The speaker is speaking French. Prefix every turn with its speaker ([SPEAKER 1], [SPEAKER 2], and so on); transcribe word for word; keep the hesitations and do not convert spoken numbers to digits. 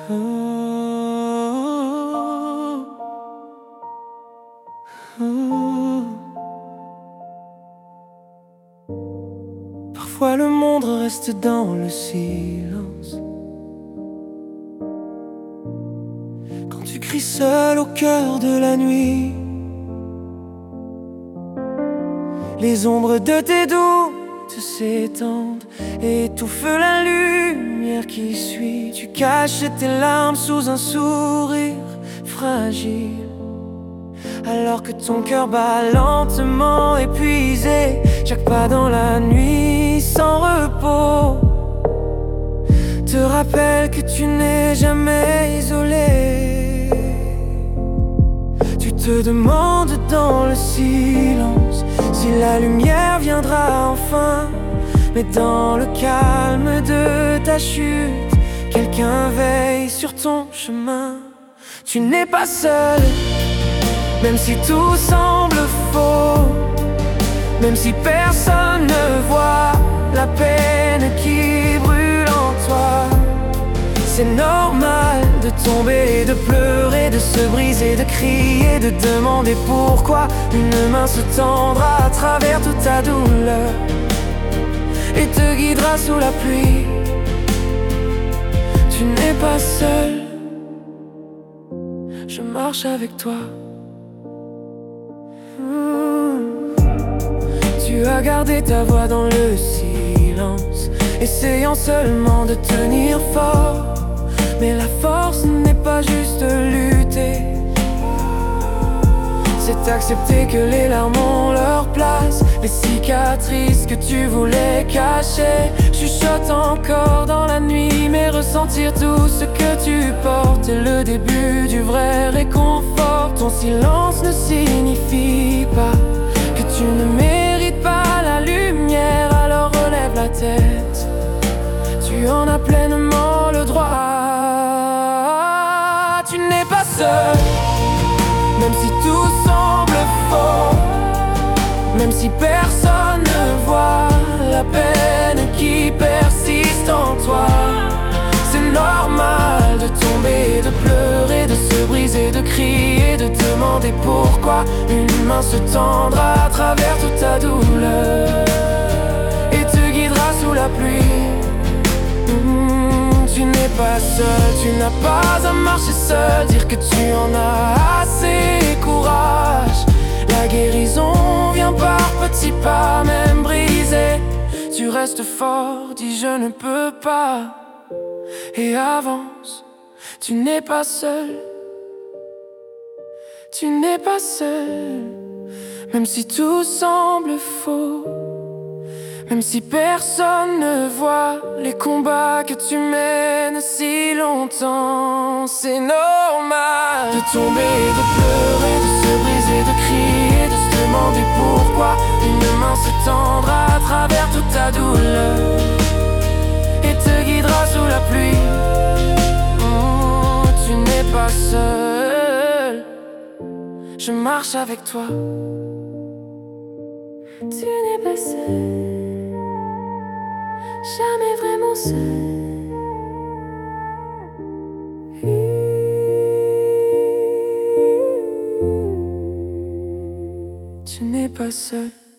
[SPEAKER 1] Oh, oh. Parfois le monde reste dans le silence. Quand tu cries seul au cœur de la nuit, les ombres de tes doutes s'étendent et étouffent la lumière qui suit. Tu caches tes larmes sous un sourire fragile, alors que ton cœur bat lentement épuisé. Chaque pas dans la nuit sans repos te rappelle que tu n'es jamais isolé. Tu te demandes dans le silence si la lumière viendra enfin. Mais dans le calme de ta chute, quelqu'un veille sur ton chemin. Tu n'es pas seul, même si tout semble faux, même si personne ne voit la peine qui brûle en toi. C'est normal de tomber, de pleurer, de se briser, de crier, de demander pourquoi. Une main se tendra à travers toute ta douleur et te guidera sous la pluie. Tu n'es pas seul, je marche avec toi. Mmh. Tu as gardé ta voix dans le silence, essayant seulement de tenir fort. Mais la force n'est pas juste lutter, c'est accepter que les larmes ont leur place. Les cicatrices que tu voulais cacher chuchotent encore dans la nuit. Mais ressentir tout ce que tu portes est le début du vrai réconfort. Ton silence ne signifie pas que tu ne mérites pas la lumière. Alors relève la tête, tu en as pleinement le droit. Tu n'es pas seul, même si tout semble faux, même si personne ne voit la peine qui persiste en toi. C'est normal de tomber, de pleurer, de se briser, de crier, de demander pourquoi. Une main se tendra à travers toute ta douleur et te guidera sous la pluie. Mmh, tu n'es pas seul, tu n'as pas à marcher seul. Dire que tu en as assez, courage. La guérison vient par petits pas, même brisé. Tu restes fort, dis je ne peux pas, et avance. Tu n'es pas seul, tu n'es pas seul, même si tout semble faux, même si personne ne voit les combats que tu mènes si longtemps. C'est normal de tomber, de pleurer, de se briser, de crier, de se demander pourquoi. Une main se tendra à travers toute ta douleur et te guidera sous la pluie. Oh, tu n'es pas seul, je marche avec toi. Tu n'es pas seul, jamais vraiment seul. Tu n'es pas seul.